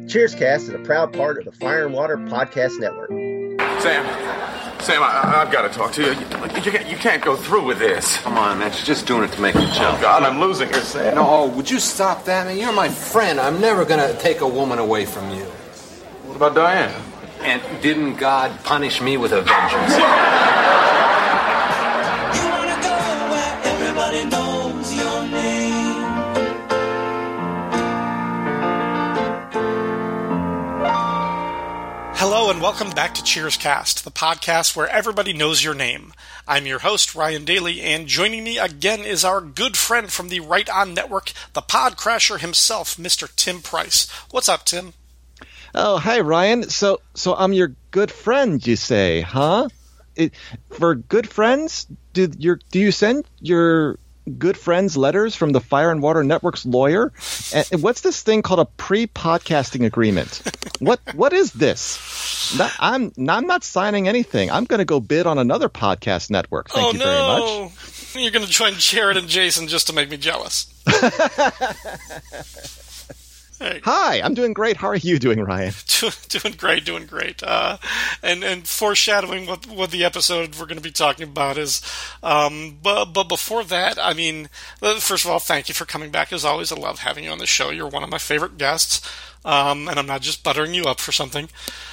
Cheerscast is a proud part of the Fire and Water Podcast Network. Sam, I've got to talk to you. You can't go through with this. Come on, man. She's just doing it to make a joke. Oh, God, I'm losing her, Sam. No, would you stop that, man? You're my friend. I'm never going to take a woman away from you. What about Diane? And didn't God punish me with a vengeance? You wanna go where everybody knows your name. Hello and welcome back to Cheerscast, the podcast where everybody knows your name. I'm your host, Ryan Daly, and joining me again is our good friend from the Right On Network, the Podcrasher himself, Mr. Tim Price. What's up, Tim? Oh, hi, Ryan. So I'm your good friend, you say, huh? For good friends, do you send your good friends letters from the Fire and Water Network's lawyer? And what's this thing called a pre-podcasting agreement? What is this? I'm not signing anything. I'm going to go bid on another podcast network. Thank you very much. You're going to join Jared and Jason just to make me jealous. Hey. Hi, I'm doing great. How are you doing, Ryan? Doing great. And foreshadowing what the episode we're going to be talking about is. But before that, I mean, first of all, thank you for coming back. As always, I love having you on the show. You're one of my favorite guests, and I'm not just buttering you up for something.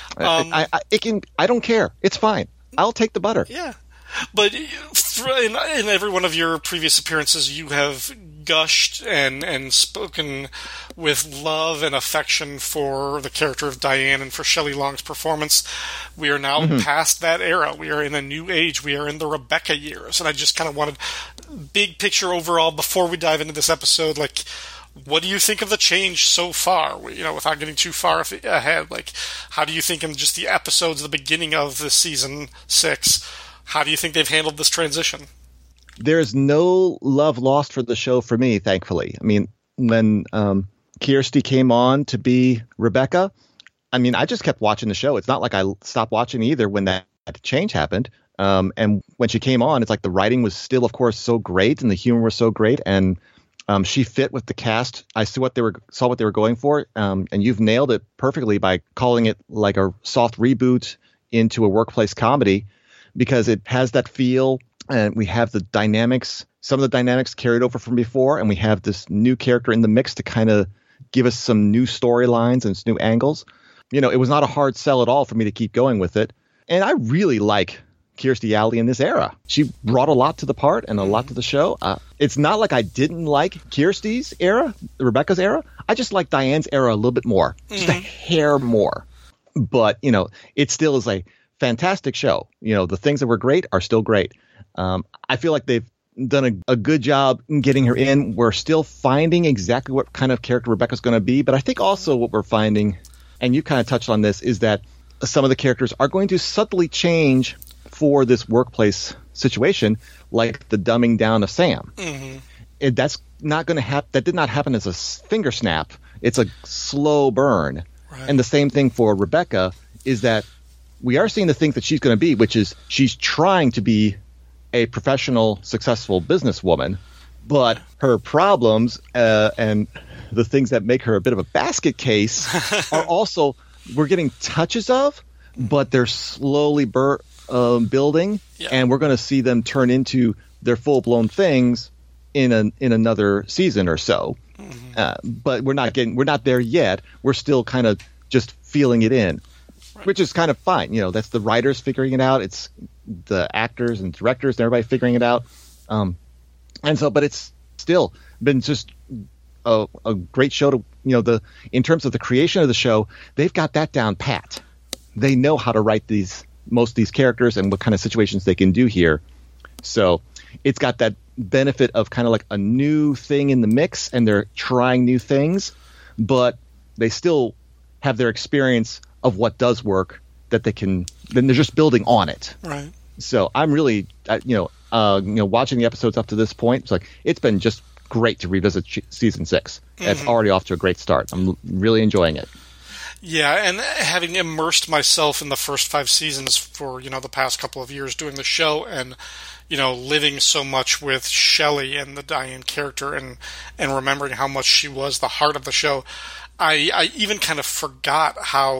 I don't care. It's fine. I'll take the butter. Yeah. But in every one of your previous appearances, you have gushed and spoken with love and affection for the character of Diane and for Shelley Long's performance. We are now past that era. We are in a new age. We are in the Rebecca years. And I just kind of wanted big picture overall before we dive into this episode, like, what do you think of the change so far? Without getting too far ahead, like, how do you think in just the episodes at the beginning of the season 6, how do you think they've handled this transition? There's no love lost for the show for me, thankfully. I mean, when Kirsty came on to be Rebecca, I mean, I just kept watching the show. It's not like I stopped watching either when that change happened. And when she came on, it's like the writing was still, of course, so great and the humor was so great. And she fit with the cast. I saw what they were going for. And you've nailed it perfectly by calling it like a soft reboot into a workplace comedy, because it has that feel, and we have the dynamics, some of the dynamics carried over from before, and we have this new character in the mix to kind of give us some new storylines and some new angles. It was not a hard sell at all for me to keep going with it. And I really like Kirstie Alley in this era. She brought a lot to the part and a lot to the show. It's not like I didn't like Kirstie's era, Rebecca's era. I just like Diane's era a little bit more, just a hair more. But, it still is a fantastic show. The things that were great are still great. I feel like they've done a good job in getting her in. We're still finding exactly what kind of character Rebecca's going to be. But I think also what we're finding, and you kind of touched on this, is that some of the characters are going to subtly change for this workplace situation, like the dumbing down of Sam. That's not going to happen. That did not happen as a finger snap. It's a slow burn. Right. And the same thing for Rebecca is that we are seeing the things that she's going to be, which is she's trying to be a professional, successful businesswoman, but her problems and the things that make her a bit of a basket case are also we're getting touches of, but they're slowly building, and we're going to see them turn into their full-blown things in another season or so. But we're not there yet. We're still kind of just feeling it in. Which is kind of fine. That's the writers figuring it out. It's the actors and directors and everybody figuring it out. But it's still been just a great show to, in terms of the creation of the show, they've got that down pat. They know how to write most of these characters and what kind of situations they can do here. So it's got that benefit of kind of like a new thing in the mix, and they're trying new things, but they still have their experience of what does work that they can, then they're just building on it. Right. So I'm really, watching the episodes up to this point, it's been just great to revisit season 6. It's already off to a great start. I'm really enjoying it. Yeah, and having immersed myself in the first 5 seasons for, the past couple of years doing the show, and, living so much with Shelley and the Diane character, and remembering how much she was the heart of the show, I even kind of forgot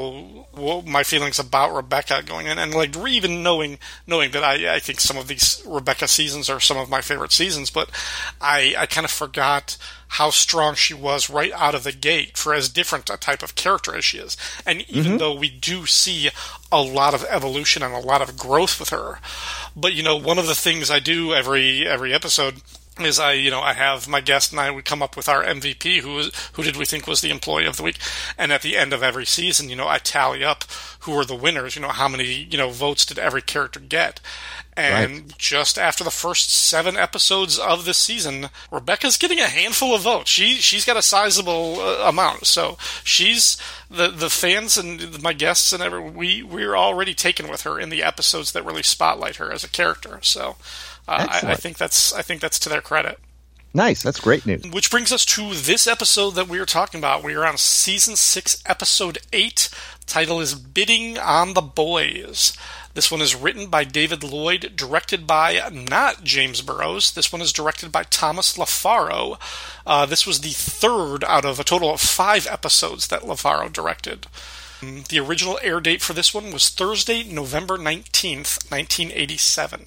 my feelings about Rebecca going in, and like even knowing that I think some of these Rebecca seasons are some of my favorite seasons, but I kind of forgot how strong she was right out of the gate for as different a type of character as she is. And even though we do see a lot of evolution and a lot of growth with her, but one of the things I do every episode is I have my guest and I would come up with our MVP, who did we think was the employee of the week, and at the end of every season, I tally up who were the winners, how many, votes did every character get. And just after the first 7 episodes of this season, Rebecca's getting a handful of votes. She's got a sizable amount. So she's the fans and my guests and we're already taken with her in the episodes that really spotlight her as a character. So I think that's to their credit. Nice. That's great news. Which brings us to this episode that we are talking about. We are on Season 6, Episode 8. The title is Bidding on the Boys. This one is written by David Lloyd, directed by not James Burrows. This one is directed by Thomas LaFaro. This was the 3rd out of a total of 5 episodes that LaFaro directed. The original air date for this one was Thursday, November 19th, 1987.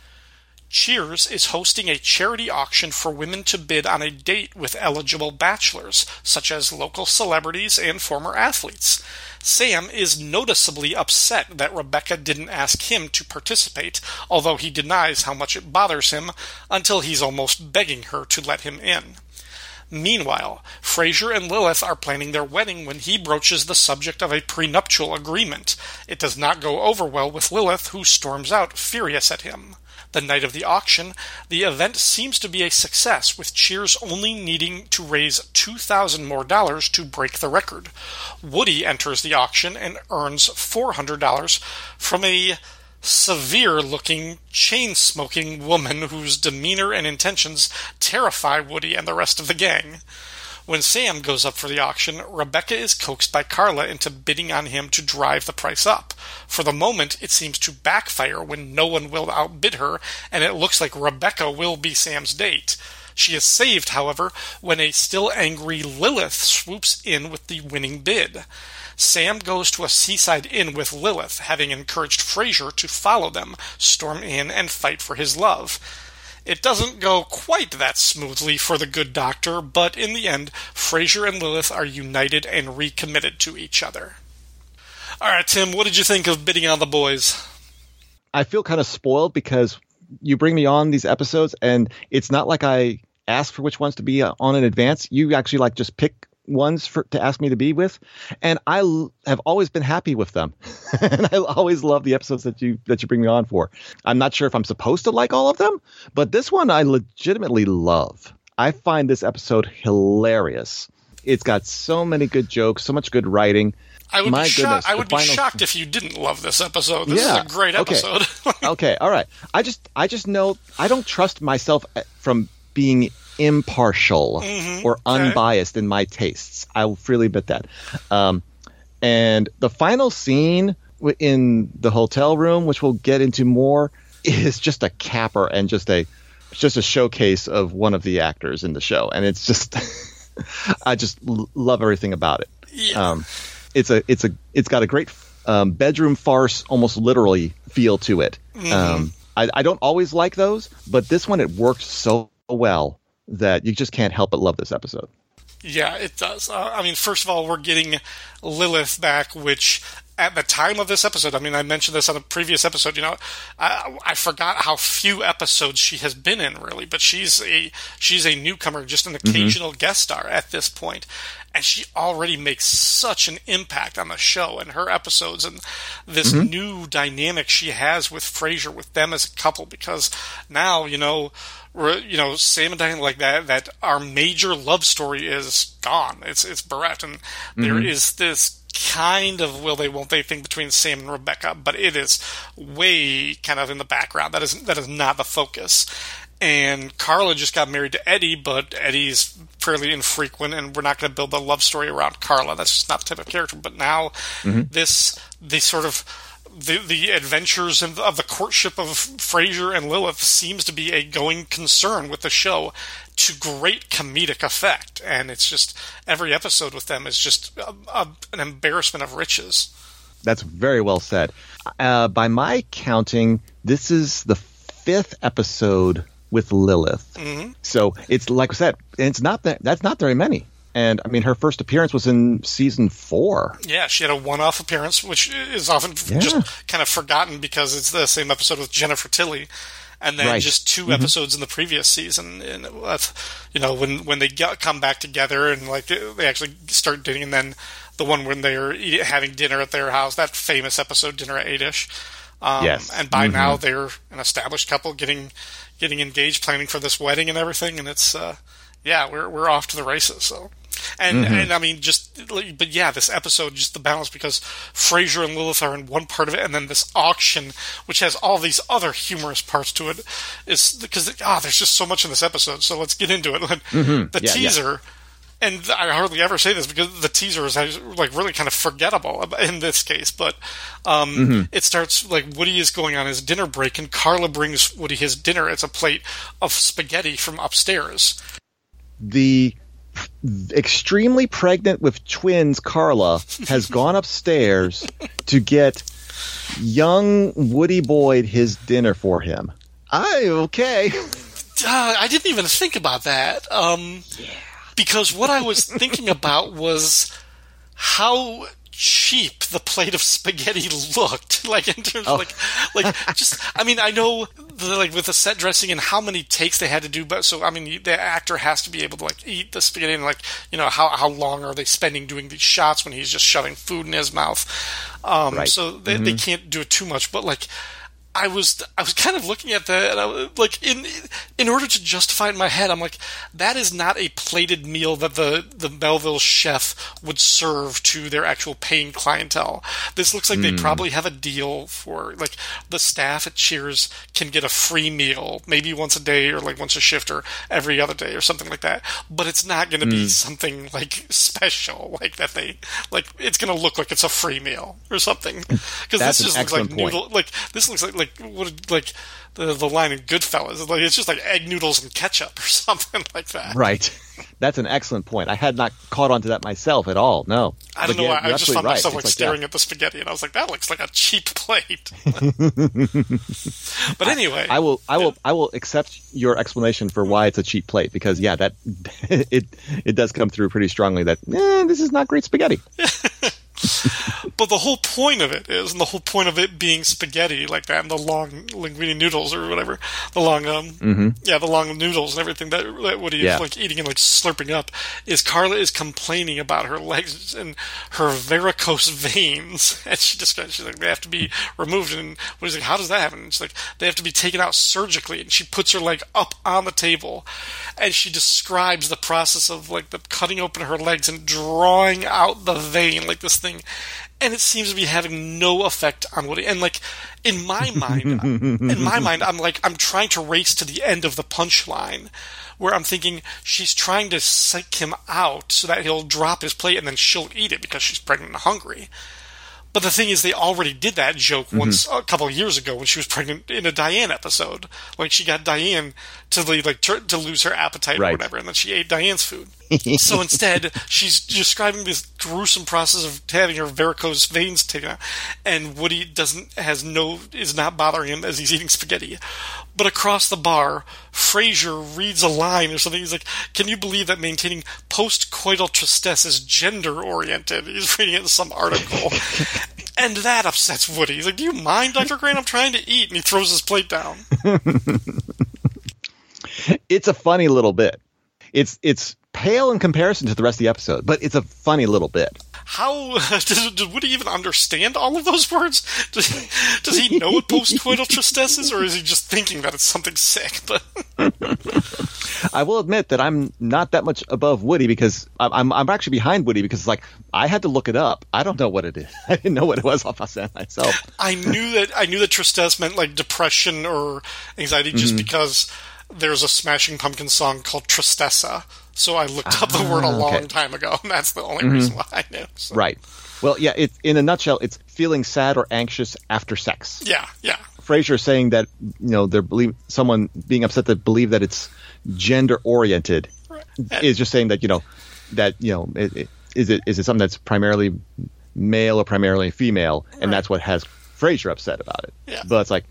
Cheers is hosting a charity auction for women to bid on a date with eligible bachelors, such as local celebrities and former athletes. Sam is noticeably upset that Rebecca didn't ask him to participate, although he denies how much it bothers him until he's almost begging her to let him in. Meanwhile, Frasier and Lilith are planning their wedding when he broaches the subject of a prenuptial agreement. It does not go over well with Lilith, who storms out, furious at him. The night of the auction, the event seems to be a success, with Cheers only needing to raise $2,000 more to break the record. Woody enters the auction and earns $400 from a severe-looking, chain-smoking woman whose demeanor and intentions terrify Woody and the rest of the gang. When Sam goes up for the auction, Rebecca is coaxed by Carla into bidding on him to drive the price up. For the moment, it seems to backfire when no one will outbid her, and it looks like Rebecca will be Sam's date. She is saved, however, when a still angry Lilith swoops in with the winning bid. Sam goes to a seaside inn with Lilith, having encouraged Frasier to follow them, storm in, and fight for his love. It doesn't go quite that smoothly for the good doctor, but in the end, Frasier and Lilith are united and recommitted to each other. All right, Tim, what did you think of Bidding on the Boys? I feel kind of spoiled because you bring me on these episodes, and it's not like I ask for which ones to be on in advance. You actually just pick ones to ask me to be with, and I have always been happy with them. And I always love the episodes that you bring me on for. I'm not sure if I'm supposed to like all of them, but this one I legitimately love. I find this episode hilarious. It's got so many good jokes, so much good writing. I would be shocked if you didn't love this episode. This is a great episode. Okay, all right. I just know I don't trust myself from being impartial or unbiased in my tastes. I will freely admit that. And the final scene in the hotel room, which we'll get into more, is just a capper and just a showcase of one of the actors in the show. And it's just, I just love everything about it. Yeah. It's got a great bedroom farce, almost literally feel to it. I don't always like those, but this one, it worked so well that you just can't help but love this episode. Yeah, it does. First of all, we're getting Lilith back, which at the time of this episode, I mentioned this on a previous episode, I forgot how few episodes she has been in, really, but she's a newcomer, just an occasional guest star at this point, and she already makes such an impact on the show and her episodes and this new dynamic she has with Frasier, with them as a couple, because now, Sam and Diane, like that our major love story is gone. It's bereft, and there is this kind of will they won't they thing between Sam and Rebecca, but it is way kind of in the background. That is not the focus. And Carla just got married to Eddie, but Eddie's fairly infrequent, and we're not going to build a love story around Carla. That's just not the type of character. But now they sort of the adventures of the courtship of Frasier and Lilith seems to be a going concern with the show to great comedic effect. And it's just, every episode with them is just an embarrassment of riches. That's very well said. By my counting, this is the 5th episode with Lilith. Mm-hmm. So it's, like I said, that's not very many. And, I mean, her first appearance was in season 4. Yeah, she had a one-off appearance, which is often just kind of forgotten because it's the same episode with Jennifer Tilly. And then just 2 episodes in the previous season. And, when they come back together and, like, they actually start dating. And then the one when they're having dinner at their house, that famous episode, Dinner at 8-ish. Yes. And by now they're an established couple getting engaged, planning for this wedding and everything. And it's, we're off to the races, so. And I mean, but yeah, this episode, just the balance, because Frasier and Lilith are in one part of it, and then this auction, which has all these other humorous parts to it, is because, there's just so much in this episode, so let's get into it. The teaser, and I hardly ever say this because the teaser is like really kind of forgettable in this case, but it starts like Woody is going on his dinner break, and Carla brings Woody his dinner. It's a plate of spaghetti from upstairs. The extremely pregnant with twins Carla has gone upstairs to get young Woody Boyd his dinner for him. Okay. I didn't even think about that. Because what I was thinking about was how cheap the plate of spaghetti looked, like in terms of like just, I mean, I know with the set dressing and how many takes they had to do, but so I mean the actor has to be able to like eat the spaghetti and like, how long are they spending doing these shots when he's just shoving food in his mouth, so they can't do it too much, but like I was kind of looking at that, and I was like, in order to justify it in my head, I'm like, that is not a plated meal that the Melville chef would serve to their actual paying clientele. This looks like they probably have a deal for, like, the staff at Cheers can get a free meal, maybe once a day or like once a shift or every other day or something like that. But it's not going to be something like special, like that it's going to look like it's a free meal or something. Because this just looks like noodle, like this looks like the line in Goodfellas. Like it's just like egg noodles and ketchup or something like that. Right. That's an excellent point. I had not caught on to that myself at all. No. I don't know why. I just found myself like staring at the spaghetti, and I was like, that looks like a cheap plate. But anyway, I will accept your explanation for why it's a cheap plate, because that it does come through pretty strongly that this is not great spaghetti. But the whole point of it is, and the whole point of it being spaghetti like that, and the long linguine noodles or whatever, the long, the long noodles and everything that Woody is like eating and like slurping up, is Carla is complaining about her legs and her varicose veins, and she's like, they have to be removed, and Woody's like, how does that happen? And she's like, they have to be taken out surgically, and she puts her leg up on the table, and she describes the process of like the cutting open her legs and drawing out the vein, like this thing. And it seems to be having no effect on Woody. And like in my mind, I'm trying to race to the end of the punchline, where I'm thinking she's trying to psych him out so that he'll drop his plate and then she'll eat it because she's pregnant and hungry. But the thing is, they already did that joke once a couple of years ago when she was pregnant in a Diane episode. Like she got Diane to lose her appetite or whatever, and then she ate Diane's food. So instead, she's describing this gruesome process of having her varicose veins taken out, and Woody is not bothering him as he's eating spaghetti. But across the bar, Frasier reads a line or something. He's like, "Can you believe that maintaining post-coital tristesse is gender-oriented?" He's reading it in some article. And that upsets Woody. He's like, "Do you mind, Dr. Crane? I'm trying to eat." And he throws his plate down. It's a funny little bit. It's pale in comparison to the rest of the episode, but it's a funny little bit. How did Woody even understand all of those words? Does he know what post-coital tristesse is, or is he just thinking that it's something sick? But I will admit that I'm not that much above Woody, because I'm actually behind Woody, because like I had to look it up. I don't know what it is. I didn't know what it was off myself. I knew that tristesse meant like depression or anxiety, just because there's a Smashing Pumpkins song called Tristessa. So I looked up the word a long time ago, and that's the only reason why I knew. So. Right. Well, yeah, in a nutshell, it's feeling sad or anxious after sex. Yeah. Frasier is saying that, they're someone being upset that believe that it's gender oriented is just saying that, is it something that's primarily male or primarily female, and that's what has Frasier upset about it. Yeah. But it's like,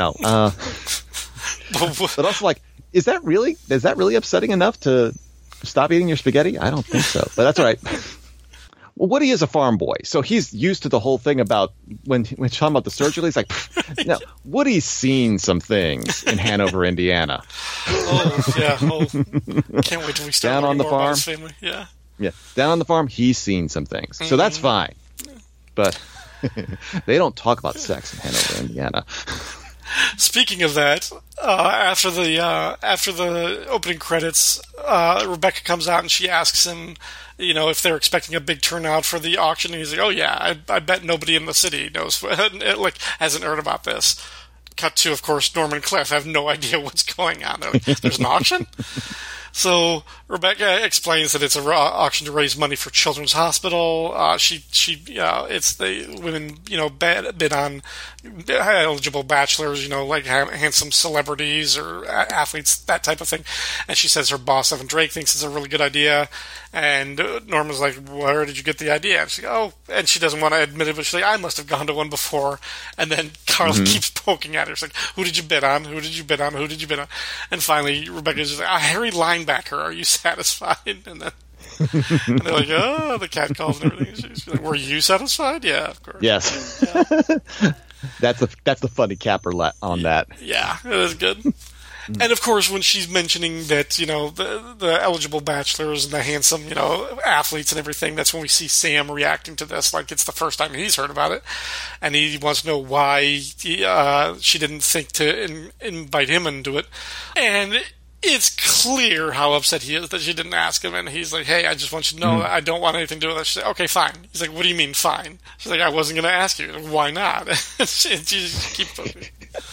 but also like, is that really upsetting enough to stop eating your spaghetti? I don't think so, but that's all right. Well, Woody is a farm boy, so he's used to the whole thing about when talking about the surgery. He's like, no, Woody's seen some things in Hanover, Indiana. Oh, yeah. Can't wait till we start down on the more farm. about his family. Yeah. Yeah, down on the farm, he's seen some things, so that's fine. But they don't talk about sex in Hanover, Indiana. Speaking of that, after the opening credits, Rebecca comes out and she asks him, if they're expecting a big turnout for the auction, and he's like, "Oh yeah, I bet nobody in the city knows, hasn't heard about this." Cut to, of course, Norman Cliff have no idea what's going on. They're like, "There's an auction?" So Rebecca explains that it's an auction to raise money for Children's Hospital. It's the women, bid on eligible bachelors, like handsome celebrities or athletes, that type of thing. And she says her boss, Evan Drake, thinks it's a really good idea. And Norman's like, "Where did you get the idea?" And she's like, and she doesn't want to admit it, but she's like, "I must have gone to one before." And then Carla keeps poking at her. She's like, "Who did you bid on? Who did you bid on? Who did you bid on?" And finally, Rebecca's just like, "Harry Linebacker, are you satisfied?" And then and they're like, "Oh," the cat calls and everything. She's like, "Were you satisfied?" "Yeah, of course." Yes. Yeah. That's the funny capper on that. Yeah, it is good. And of course, when she's mentioning that, the eligible bachelors and the handsome, athletes and everything, that's when we see Sam reacting to this like it's the first time he's heard about it. And he wants to know why she didn't think to invite him into it. And it's clear how upset he is that she didn't ask him. And he's like, "Hey, I just want you to know I don't want anything to do with it." She's like, "Okay, fine." He's like, "What do you mean, fine?" She's like, "I wasn't going to ask you." Like, "Why not?" She just keeps poking.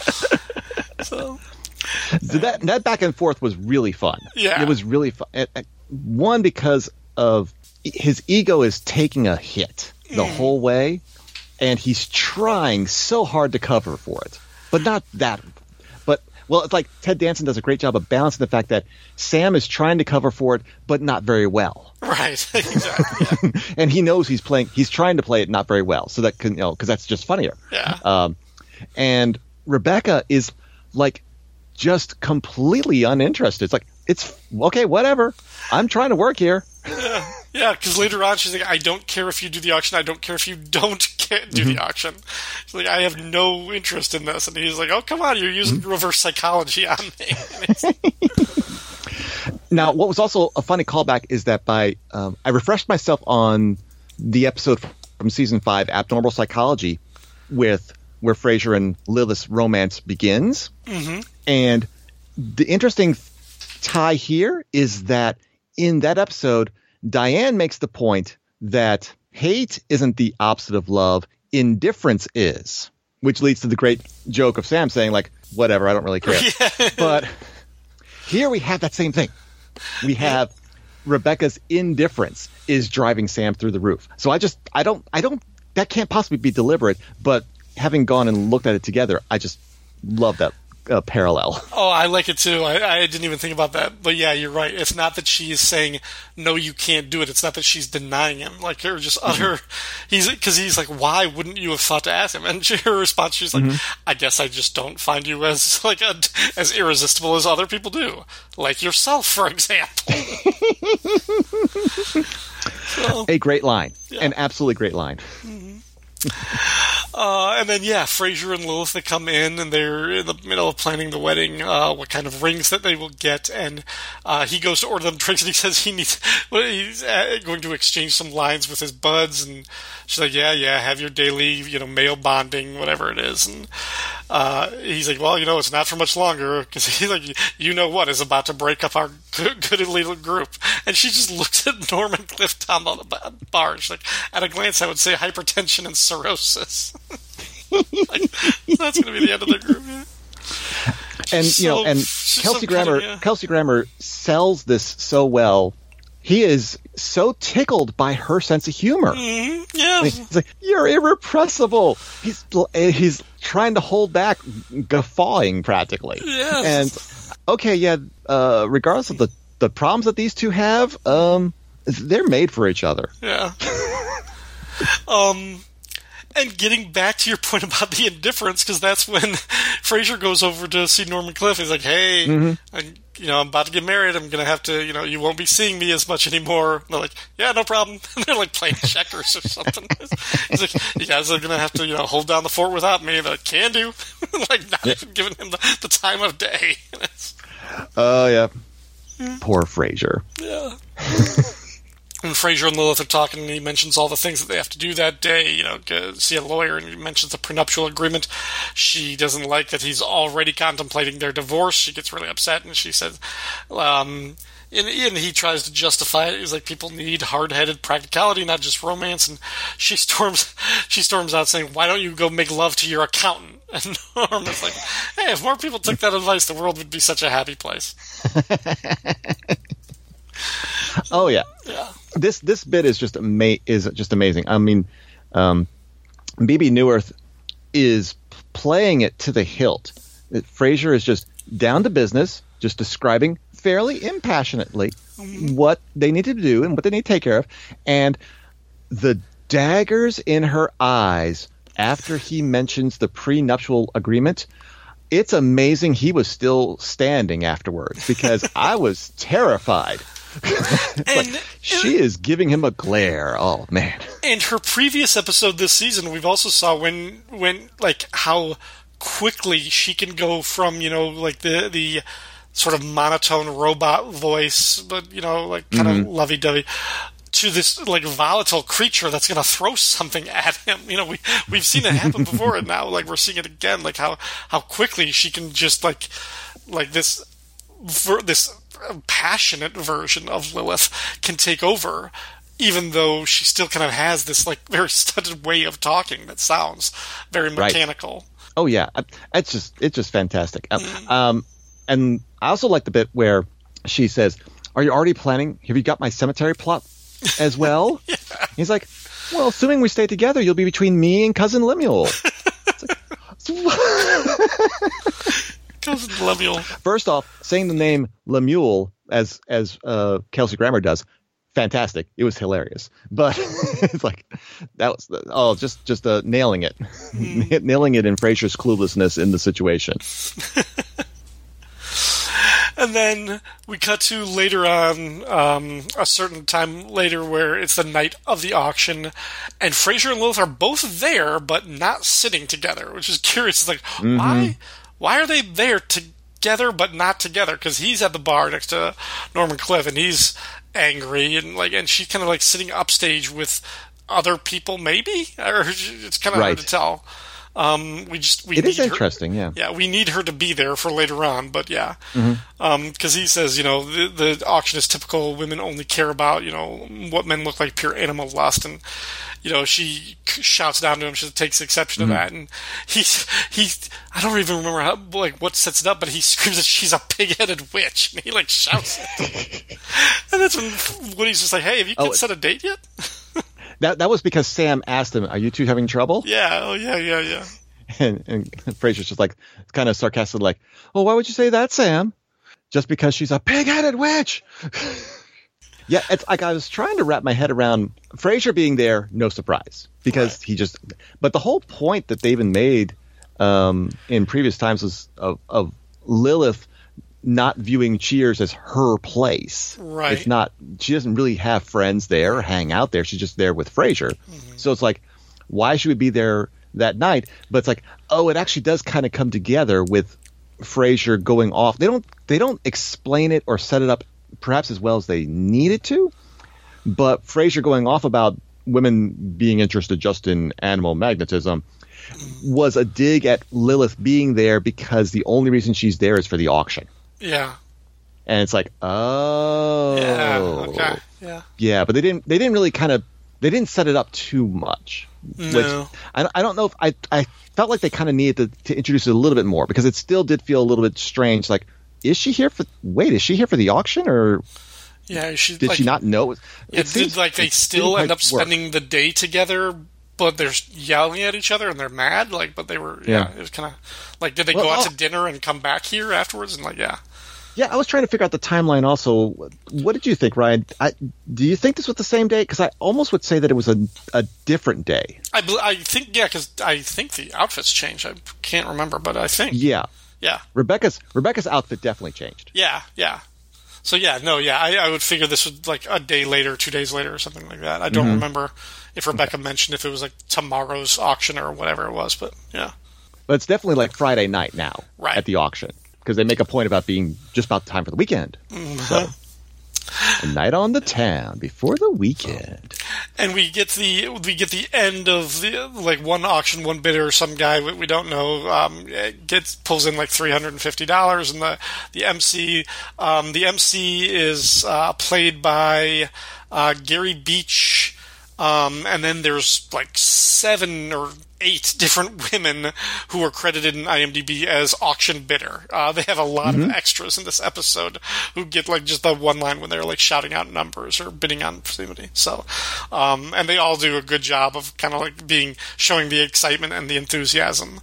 So that back and forth was really fun. Yeah. It was really fun. One, because of his ego is taking a hit the whole way, and he's trying so hard to cover for it. But not that. Well, it's like Ted Danson does a great job of balancing the fact that Sam is trying to cover for it, but not very well. Right, exactly. Yeah. And he knows he's trying to play it not very well, so that can, because that's just funnier. Yeah. And Rebecca is like just completely uninterested. It's like, it's okay, whatever. I'm trying to work here. Yeah, because later on she's like, "I don't care if you do the auction. I don't care if you don't do the auction." She's like, "I have no interest in this." And he's like, "Oh, come on, you're using reverse psychology on me." Now, what was also a funny callback is that I refreshed myself on the episode from season 5, Abnormal Psychology, where Frasier and Lilith's romance begins. Mm-hmm. And the interesting tie here is that in that episode, Diane makes the point that hate isn't the opposite of love, indifference is, which leads to the great joke of Sam saying, like, "Whatever, I don't really care." Yeah. But here we have that same thing. We have Rebecca's indifference is driving Sam through the roof. So I don't, that can't possibly be deliberate, but having gone and looked at it together, I just love that parallel. Oh, I like it too. I didn't even think about that. But yeah, you're right. It's not that she is saying, "No, you can't do it." It's not that she's denying him. Like, her just utter, because he's like, "Why wouldn't you have thought to ask him?" And her response, she's like, "I guess I just don't find you as as irresistible as other people do. Like yourself, for example." So, a great line. Yeah. An absolutely great line. And then, Frasier and Lilith, they come in, and they're in the middle of planning the wedding, what kind of rings that they will get, and he goes to order them drinks, and he says he's going to exchange some lines with his buds, and she's like, yeah, have your daily, male bonding, whatever it is, and he's like, "Well, it's not for much longer," because he's like, what is about to break up our good little group, and she just looks at Norman Cliff down on the bar, she's like, "At a glance, I would say hypertension and cirrhosis." Like, that's going to be the end of the group. Yeah. And Kelsey Grammer, Kelsey Grammer sells this so well he is so tickled by her sense of humor. Yeah. I mean, he's like, "You're irrepressible." He's trying to hold back, guffawing practically. Yes. And okay, yeah. Regardless of the problems that these two have, they're made for each other. Yeah. And getting back to your point about the indifference, because that's when Frasier goes over to see Norman Cliff. He's like, "Hey, I'm about to get married. I'm going to have to, you won't be seeing me as much anymore." And they're like, "Yeah, no problem." And they're like playing checkers or something. He's like, "You guys are going to have to, hold down the fort without me." They're like, "Can do." Like, not even giving him the time of day. Oh, yeah. Poor Frasier. Yeah. And Frasier and Lilith are talking, and he mentions all the things that they have to do that day, see a lawyer, and he mentions the prenuptial agreement. She doesn't like that he's already contemplating their divorce. She gets really upset, and she says, and he tries to justify it. He's like, people need hard-headed practicality, not just romance. And she storms out saying, "Why don't you go make love to your accountant?" And Norm is like, "Hey, if more people took that advice, the world would be such a happy place." Oh yeah. Yeah. This bit is just amazing. I mean, BB Newirth is playing it to the hilt. Frasier is just down to business, just describing fairly impassionately what they need to do and what they need to take care of, and the daggers in her eyes after he mentions the prenuptial agreement. It's amazing he was still standing afterwards, because I was terrified. She is giving him a glare. Oh man! And her previous episode this season, we've also saw when like how quickly she can go from like the sort of monotone robot voice, but like kind of lovey-dovey, to this like volatile creature that's going to throw something at him. We've seen it happen before, and now like we're seeing it again. Like how quickly she can just like this passionate version of Lilith can take over, even though she still kind of has this like very stunted way of talking that sounds very mechanical. Right. Oh yeah, it's just fantastic. And I also like the bit where she says, "Are you already planning? Have you got my cemetery plot as well?" Yeah. He's like, "Well, assuming we stay together, you'll be between me and Cousin Lemuel." Cousin Lemuel. First off, saying the name Lemuel as Kelsey Grammer does, fantastic. It was hilarious, but it's like that was just nailing it, nailing it in Frasier's cluelessness in the situation. And then we cut to later on, a certain time later, where it's the night of the auction, and Frasier and Lilith are both there, but not sitting together, which is curious. It's like, why are they there together but not together? Because he's at the bar next to Norman Cliff, and he's angry, and she's kind of like sitting upstage with other people, maybe, or it's kind of hard to tell. It is interesting, yeah. Yeah, we need her to be there for later on, but yeah. Because he says, the auction is typical. Women only care about, what men look like, pure animal lust. And, she shouts down to him. She takes exception to that. And he I don't even remember what sets it up, but he screams that she's a pig-headed witch. And he, shouts it. And that's when Woody's just like, "Hey, have you kids set a date yet?" That was because Sam asked him, "Are you two having trouble?" Yeah. Oh, yeah. And Frasier's just kind of sarcastic, like, "Well, why would you say that, Sam? Just because she's a pig-headed witch." Yeah, it's like I was trying to wrap my head around Frasier being there, no surprise, because but the whole point that they even made in previous times was of Lilith not viewing Cheers as her place. Right. It's not. She doesn't really have friends there or hang out there. She's just there with Frasier. So it's like, why should we be there that night? But it's like, it actually does kind of come together with Frasier going off. They don't explain it or set it up perhaps as well as they needed to, but Frasier going off about women being interested just in animal magnetism was a dig at Lilith being there because the only reason she's there is for the auction. Yeah. And it's like, yeah, okay, yeah, but they didn't really they didn't set it up too much. No. Which I don't know if I felt like they kind of needed to introduce it a little bit more, because it still did feel a little bit strange. Like, is she here for the auction, or Yeah, did she not know? It did, like, they still end up spending the day together, but they're yelling at each other and they're mad. Like, but they were, it was kind of like, did they go out to dinner and come back here afterwards? And like, yeah. Yeah, I was trying to figure out the timeline also. What did you think, Ryan? Do you think this was the same day? Because I almost would say that it was a different day. I think, because I think the outfits changed. I can't remember, but I think. Yeah. Yeah. Rebecca's outfit definitely changed. Yeah. So, I would figure this was like a day later, 2 days later, or something like that. I don't remember if Rebecca mentioned if it was like tomorrow's auction or whatever it was, but yeah. But it's definitely like Friday night now at the auction, because they make a point about being just about time for the weekend. So, a night on the town before the weekend. And we get the end of the, like, one auction, one bidder, some guy we don't know pulls in like $350, and the MC is played by Gary Beach, and then there's like 7 or 8 different women who are credited in IMDb as auction bidder. They have a lot of extras in this episode who get like just the one line when they're like shouting out numbers or bidding on somebody. So, and they all do a good job of kind of like showing the excitement and the enthusiasm.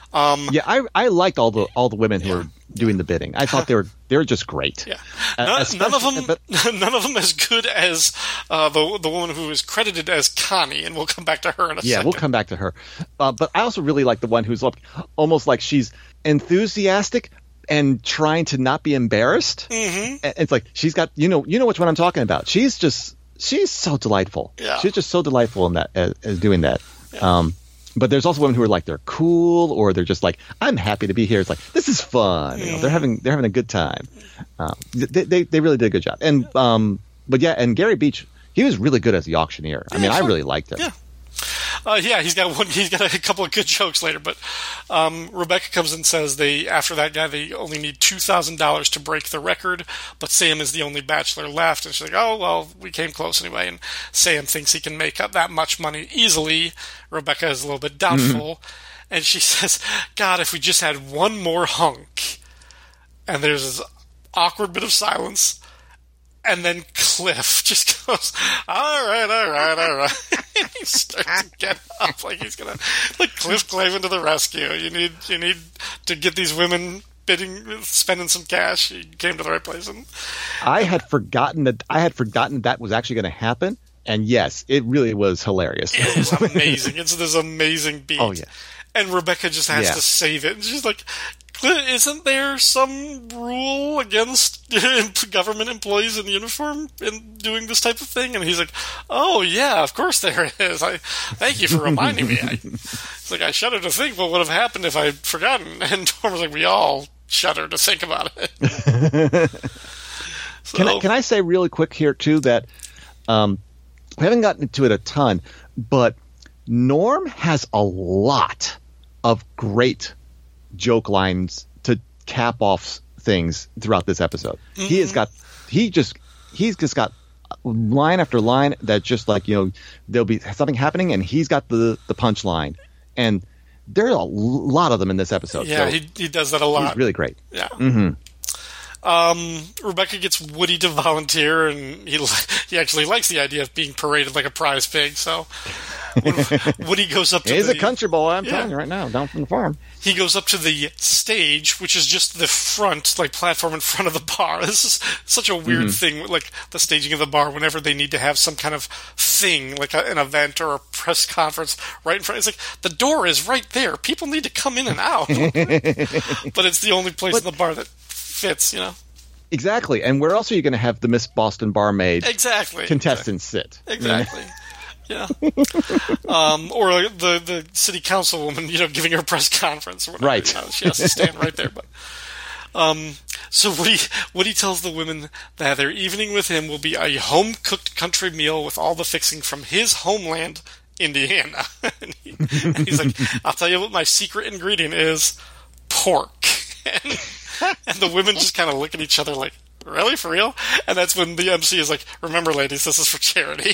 I liked all the women who were doing the bidding. I thought they were just great. Yeah, none of them as good as the woman who is credited as Connie, and we'll come back to her in a second. Yeah, we'll come back to her. But I also really like the one who's almost like she's enthusiastic and trying to not be embarrassed. It's like she's got you know which one I'm talking about. She's so delightful. Yeah. She's just so delightful in that as doing that. Yeah. But there's also women who are like they're cool, or they're just like, I'm happy to be here. It's like, this is fun. You know, they're having a good time. They really did a good job. And and Gary Beach, he was really good as the auctioneer. I mean, I really liked him. Yeah. He's got a couple of good jokes later, but Rebecca comes and says after that guy they only need $2,000 to break the record, but Sam is the only bachelor left, and she's like, oh well, we came close anyway. And Sam thinks he can make up that much money easily. Rebecca is a little bit doubtful, and she says, God, if we just had one more hunk. And there's this awkward bit of silence. And then Cliff just goes, all right. He starts to get up like he's going to, like Cliff Clavin to the rescue. You need to get these women spending some cash. You came to the right place. And I had forgotten that was actually going to happen. And yes, it really was hilarious. It is amazing. It's this amazing beat. Oh, yeah. And Rebecca just has to save it. And she's like, isn't there some rule against government employees in uniform in doing this type of thing? And he's like, oh, yeah, of course there is. Thank you for reminding me. It's like, I shudder to think what would have happened if I'd forgotten. And Norm was like, we all shudder to think about it. So, can I say really quick here, too, that we haven't gotten into it a ton, but Norm has a lot of great joke lines to cap off things throughout this episode. He's just got line after line that just like, there'll be something happening and he's got the punchline, and there are a lot of them in this episode. Yeah, so he does that a lot. He's really great. Yeah. Rebecca gets Woody to volunteer, and he actually likes the idea of being paraded like a prize pig. So Woody goes up to he's a country boy, I'm telling you right now, down from the farm. He goes up to the stage, which is just the front, like platform in front of the bar. This is such a weird thing, like the staging of the bar whenever they need to have some kind of thing, like an event or a press conference right in front. It's like, the door is right there. People need to come in and out. But it's the only place in the bar that fits, Exactly. And where else are you going to have the Miss Boston barmaid contestants sit? Exactly. Yeah. Or the city councilwoman, giving her press conference or whatever. Right. She has to stand right there. But so Woody tells the women that their evening with him will be a home-cooked country meal with all the fixing from his homeland, Indiana. and he's like, I'll tell you what my secret ingredient is: pork. And the women just kind of look at each other like, really? For real? And that's when the MC is like, remember, ladies, this is for charity.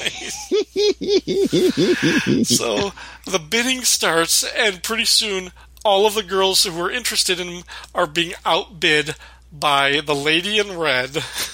So the bidding starts, and pretty soon all of the girls who were interested in him are being outbid by the lady in red.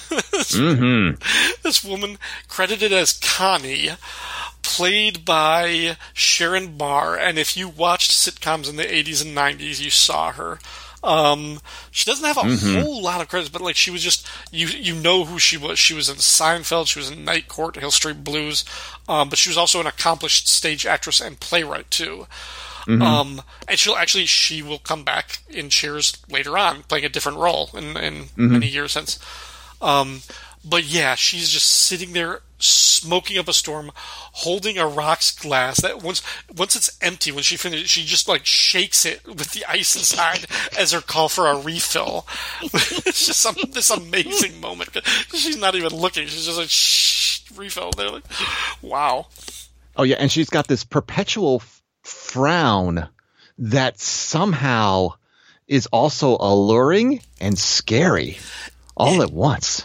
This woman credited as Connie, played by Sharon Barr. And if you watched sitcoms in the 80s and 90s, you saw her. She doesn't have a whole lot of credits, but like she was just you know who she was. She was in Seinfeld, she was in Night Court, Hill Street Blues, but she was also an accomplished stage actress and playwright too. And she will come back in Cheers later on, playing a different role in many years since. But yeah, she's just sitting there smoking up a storm, holding a rocks glass that once it's empty, when she finishes, she just like shakes it with the ice inside as her call for a refill. It's just this amazing moment. She's not even looking. She's just like, shh, refill. They're like, wow. Oh yeah, and she's got this perpetual frown that somehow is also alluring and scary all at once.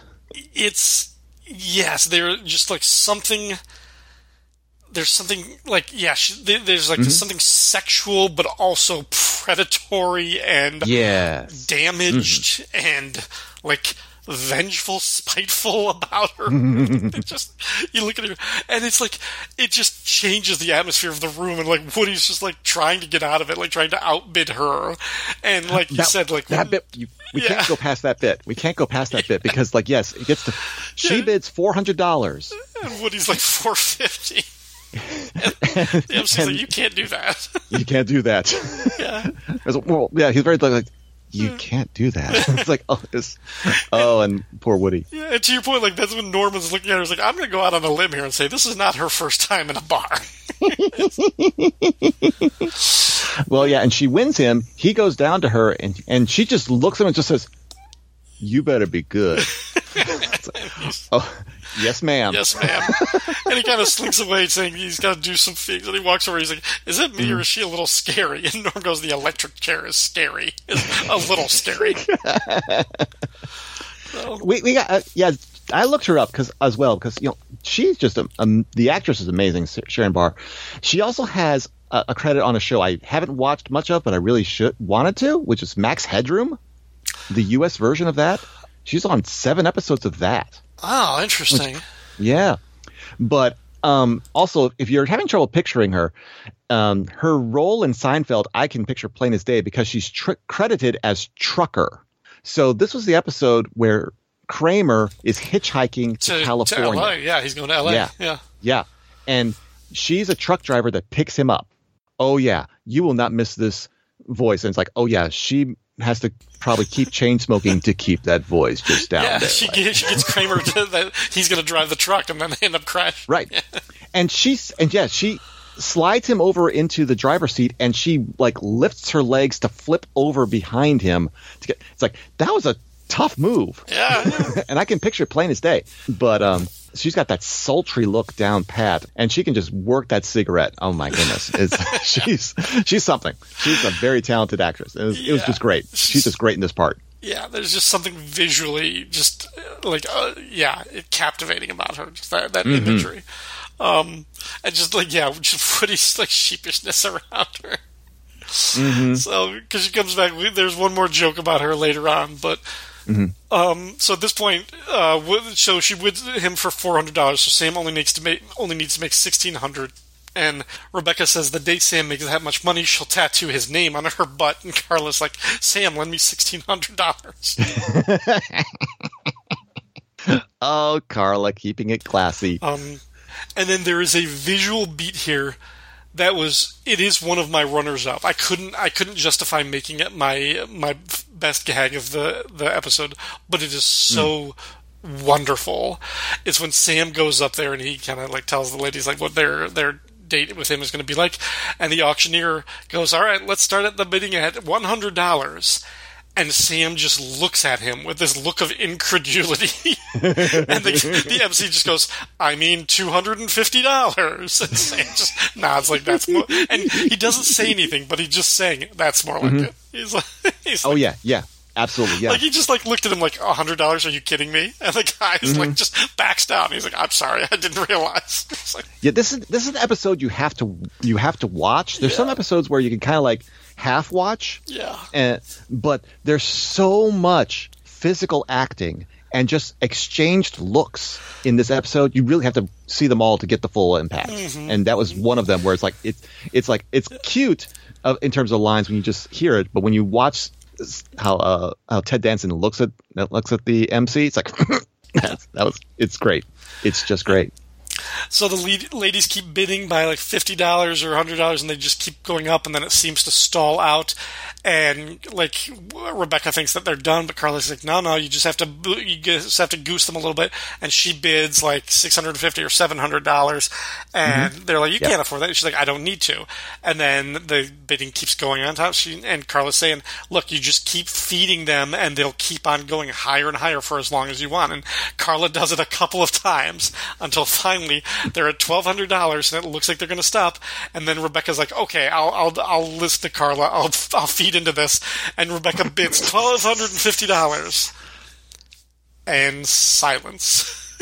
Yes, they're just like something. There's something like there's like something sexual, but also predatory and damaged and like vengeful, spiteful about her. You look at her, and it's like it just changes the atmosphere of the room, and like Woody's just like trying to get out of it, like trying to outbid her, and like you said, like that bit. We can't go past that bit. We can't go past that bit because, like, yes, it gets to. She bids $400, and Woody's like $450. The MC's like, you can't do that. You can't do that. Well, yeah, he's very like, you can't do that. It's like, and poor Woody. Yeah, and to your point, like that's when Norman's looking at her. He's like, I'm going to go out on a limb here and say this is not her first time in a bar. Well, yeah, and she wins him. He goes down to her, and she just looks at him and just says, "You better be good." Yes, ma'am. Yes, ma'am. And he kind of slinks away, saying he's got to do some things. And he walks over. He's like, "Is it me or is she a little scary?" And Norm goes, "The electric chair is scary. It's a little scary." So. We got I looked her up because you know she's just the actress is amazing, Sharon Barr. She also has a credit on a show I haven't watched much of, but I really wanted to, which is Max Headroom, the U.S. version of that. She's on 7 episodes of that. Oh, interesting. But also, if you're having trouble picturing her, her role in Seinfeld, I can picture plain as day because she's credited as Trucker. So this was the episode where Kramer is hitchhiking to California. To LA. Yeah, he's going to LA. Yeah. And she's a truck driver that picks him up. Oh, yeah, you will not miss this voice. And it's like, oh, yeah, she has to probably keep chain smoking to keep that voice just down there. She gets Kramer that he's going to drive the truck, and then they end up crashing. Right. And she slides him over into the driver's seat, and she like lifts her legs to flip over behind him. It's like, that was a tough move. Yeah. And I can picture it plain as day. But she's got that sultry look down pat, and she can just work that cigarette. Oh my goodness. She's something. She's a very talented actress. It was just great. She's just great in this part. Yeah, there's just something visually just like captivating about her. Just that imagery. And just like just Woody's like sheepishness around her. So because she comes back, there's one more joke about her later on, but so at this point, so she wins him for $400. So Sam only needs to make $1,600. And Rebecca says the day Sam makes that much money, she'll tattoo his name on her butt. And Carla's like, Sam, lend me $1,600. Oh, Carla, keeping it classy. And then there is a visual beat here it is one of my runners up. I couldn't justify making it my best gag of the episode, but it is so wonderful. It's when Sam goes up there and he kind of like tells the ladies like what their date with him is going to be like, and the auctioneer goes, "All right, let's start at the bidding at $100." And Sam just looks at him with this look of incredulity. And the MC just goes, I mean $250. And Sam just nods like that's more. And he doesn't say anything, but he's just saying, that's more like it. He's like, oh, yeah. Absolutely, yeah. Like, he just, like, looked at him like, $100? Are you kidding me? And the guy's, like, just backs down. He's like, I'm sorry, I didn't realize. It's like, yeah, this is an episode you have to watch. There's some episodes where you can kind of, like, half watch. Yeah. But there's so much physical acting and just exchanged looks in this episode. You really have to see them all to get the full impact. And that was one of them where it's cute in terms of lines when you just hear it, but when you watch how Ted Danson looks at the MC, it's like it's great. It's just great. So the ladies keep bidding by like $50 or $100, and they just keep going up, and then it seems to stall out. And like Rebecca thinks that they're done, but Carla's like, no, you just have to goose them a little bit. And she bids like $650 or $700, and they're like, you can't afford that. And she's like, I don't need to. And then the bidding keeps going on top. And Carla's saying, look, you just keep feeding them, and they'll keep on going higher and higher for as long as you want. And Carla does it a couple of times until finally they're at $1,200, and it looks like they're going to stop. And then Rebecca's like, okay, I'll listen to Carla. I'll feed into this. And Rebecca bids $1,250. And silence.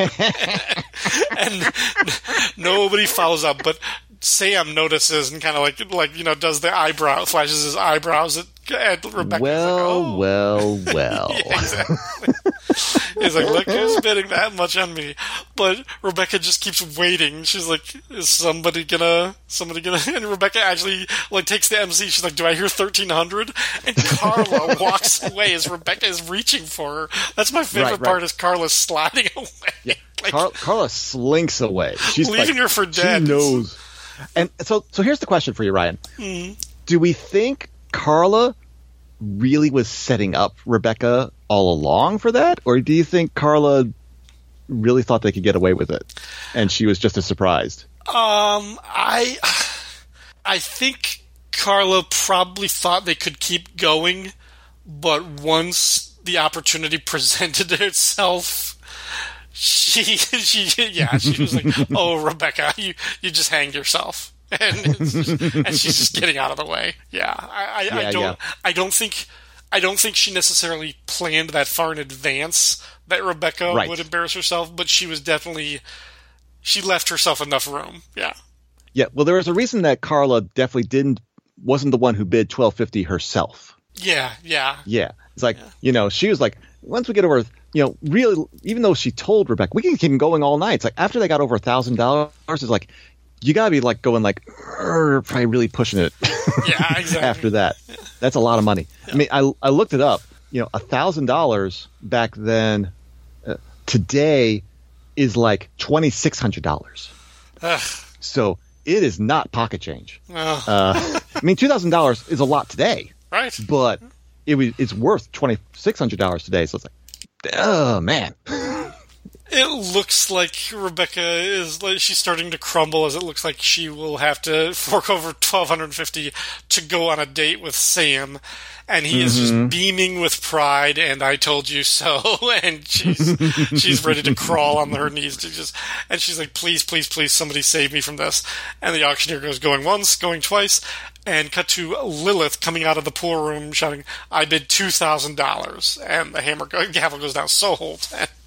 And nobody follows up, but Sam notices and kind of like does the eyebrow, flashes his eyebrows at Rebecca. Well. Yeah, exactly. He's like, look who's bidding that much on me. But Rebecca just keeps waiting. She's like, is somebody gonna and Rebecca actually like takes the MC. She's like, do I hear 1,300? And Carla walks away as Rebecca is reaching for her. That's my favorite part, is Carla sliding away. Yeah. Carla slinks away. She's leaving her for dead. She knows. And so here's the question for you, Ryan. Do we think Carla really was setting up Rebecca all along for that? Or do you think Carla really thought they could get away with it and she was just as surprised? I think Carla probably thought they could keep going, but once the opportunity presented itself, she was like, oh, Rebecca, you just hanged yourself. And she's just getting out of the way. Yeah. I don't think she necessarily planned that far in advance that Rebecca would embarrass herself, but she left herself enough room. Yeah. Yeah. Well, there was a reason that Carla definitely wasn't the one who bid $1,250 herself. Yeah. Yeah. It's like, she was like, once we get over, really, even though she told Rebecca, we can keep going all night. It's like after they got over $1,000, it's like, you gotta be like going like, probably really pushing it. Yeah, exactly. After that, that's a lot of money. Yeah. I mean, I looked it up. $1,000 back then, today is like $2,600. So it is not pocket change. I mean, $2,000 is a lot today, right? But it's worth $2,600 today. So it's like, oh man. It looks like Rebecca she's starting to crumble, as it looks like she will have to fork over $1,250 to go on a date with Sam, and he is just beaming with pride, and I told you so, and she's ready to crawl on her knees and she's like, please, please, please, somebody save me from this. And the auctioneer goes going once, going twice, and cut to Lilith coming out of the pool room shouting, I bid $2,000, and the gavel goes down. So hold.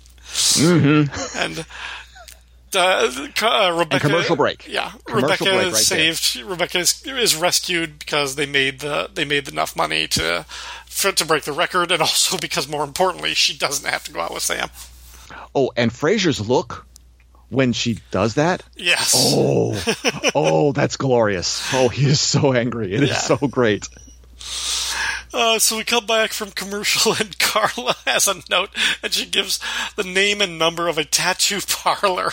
And Rebecca. And commercial break. Yeah, Commercial Rebecca break is saved. There. Rebecca is rescued because they made enough money to break the record, and also because, more importantly, she doesn't have to go out with Sam. Oh, and Frasier's look when she does that. Yes. Oh, that's glorious. Oh, he is so angry. It is so great. So we come back from commercial, and Carla has a note, and she gives the name and number of a tattoo parlor.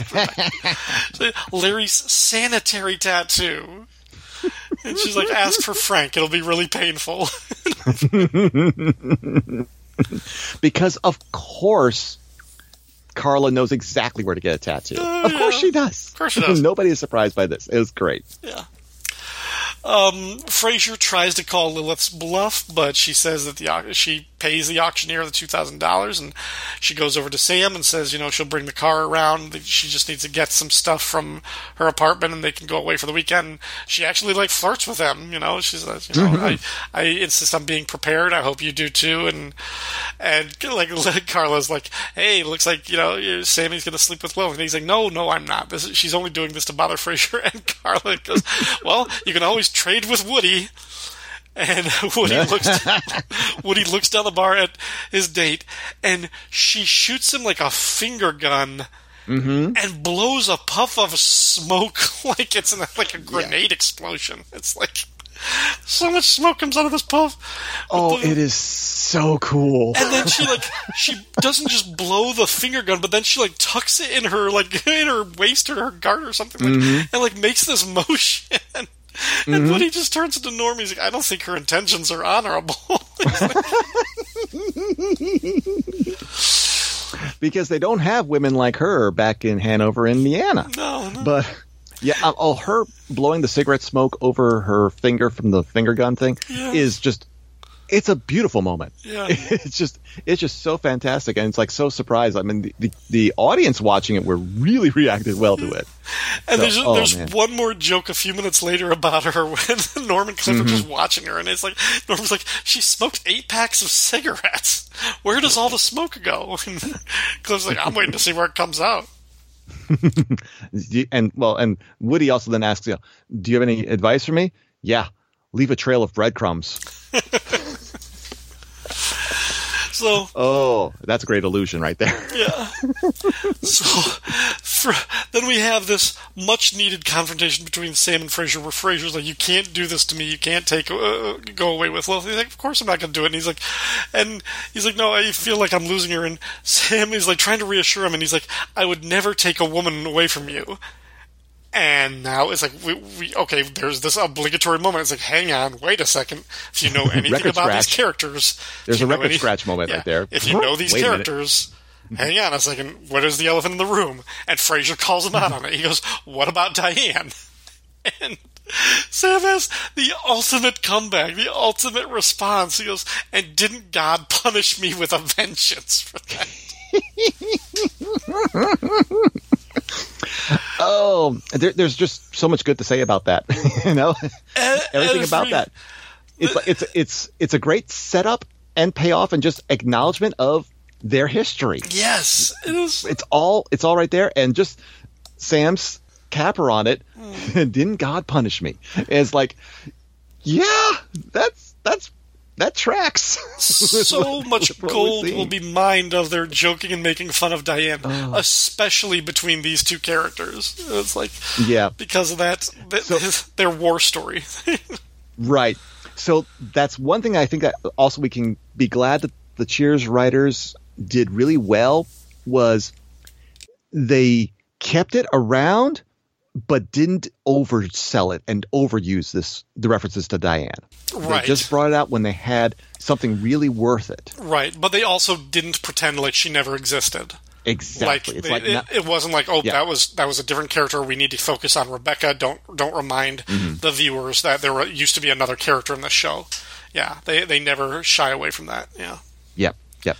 Larry's Sanitary Tattoo. And she's like, ask for Frank. It'll be really painful. Because, of course, Carla knows exactly where to get a tattoo. Of course she does. Of course she does. Nobody is surprised by this. It was great. Yeah. Frasier tries to call Lilith's bluff, but she says that she pays the auctioneer the $2,000, and she goes over to Sam and says, she'll bring the car around. She just needs to get some stuff from her apartment, and they can go away for the weekend. She actually flirts with him. She says, I insist on being prepared. I hope you do too. And Carla's like, hey, looks like Sammy's going to sleep with Lilith. And he's like, no, I'm not. She's only doing this to bother Frasier. And Carla goes, well, you can always trade with Woody. And Woody looks down the bar at his date, and she shoots him like a finger gun and blows a puff of smoke like it's like a grenade explosion. It's like so much smoke comes out of this puff. Oh, it is so cool. And then she doesn't just blow the finger gun, but then she like tucks it in her waist or her garter or something, and like makes this motion. And Woody just turns into Norm. He's like, I don't think her intentions are honorable. Because they don't have women like her back in Hanover, Indiana. No. But yeah, her blowing the cigarette smoke over her finger from the finger gun thing is just. It's a beautiful moment. Yeah. It's just so fantastic, and it's like so surprised. I mean, the audience watching it were really reacted well to it. And there's one more joke a few minutes later about her when Norm and Cliff are just watching her, and it's like Norm's like, she smoked 8 packs of cigarettes. Where does all the smoke go? And Cliff's like, I'm waiting to see where it comes out. And Woody also then asks, do you have any advice for me? Yeah, leave a trail of breadcrumbs. So, that's a great illusion right there. Yeah. So then we have this much-needed confrontation between Sam and Frasier, where Frasier's like, "You can't do this to me. You can't go away with Lilith." He's like, "Of course I'm not going to do it." And he's like, "No, I feel like I'm losing her." And Sam is like trying to reassure him, and he's like, "I would never take a woman away from you." And now it's like, okay, there's this obligatory moment. It's like, hang on, wait a second. If you know anything about these characters... There's a record scratch moment right there. If you know these characters, hang on a second, what is the elephant in the room? And Frasier calls him out on it. He goes, what about Diane? And Sam has the ultimate comeback, the ultimate response. He goes, and didn't God punish me with a vengeance for that? Oh, there's just so much good to say about that. Everything about that. It's a great setup and payoff and just acknowledgement of their history. Yes, it is. It's all right there, and just Sam's capper on it. Didn't God punish me? It's like, yeah, that tracks. So much gold will be mined of their joking and making fun of Diane, especially between these two characters. It's like, because of that, their war story. Right. So that's one thing I think that also we can be glad that the Cheers writers did really well was they kept it around, but didn't oversell it and overuse the references to Diane. Right. They just brought it out when they had something really worth it. Right, but they also didn't pretend like she never existed. Exactly. It wasn't like, that was a different character. We need to focus on Rebecca. Don't remind the viewers that there used to be another character in the show. Yeah, they never shy away from that. Yeah. Yep.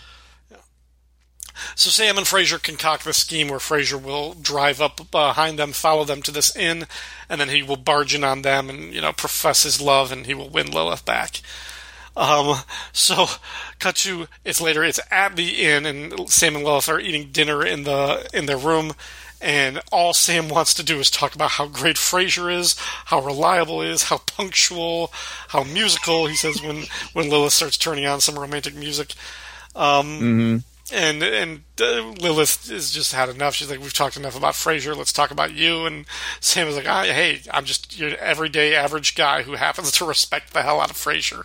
So Sam and Frasier concoct this scheme where Frasier will drive up behind them, follow them to this inn, and then he will barge in on them and, profess his love, and he will win Lilith back. So, cut to, it's at the inn, and Sam and Lilith are eating dinner in their room, and all Sam wants to do is talk about how great Frasier is, how reliable he is, how punctual, how musical, he says when Lilith starts turning on some romantic music. And Lilith has just had enough. She's like, we've talked enough about Frasier. Let's talk about you. And Sam is like, hey, I'm just your everyday average guy who happens to respect the hell out of Frasier.